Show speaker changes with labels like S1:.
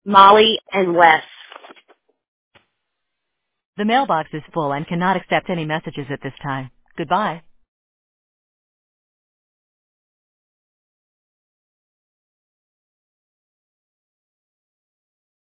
S1: Molly and Wes.
S2: The mailbox is full and cannot accept any messages at this time. Goodbye.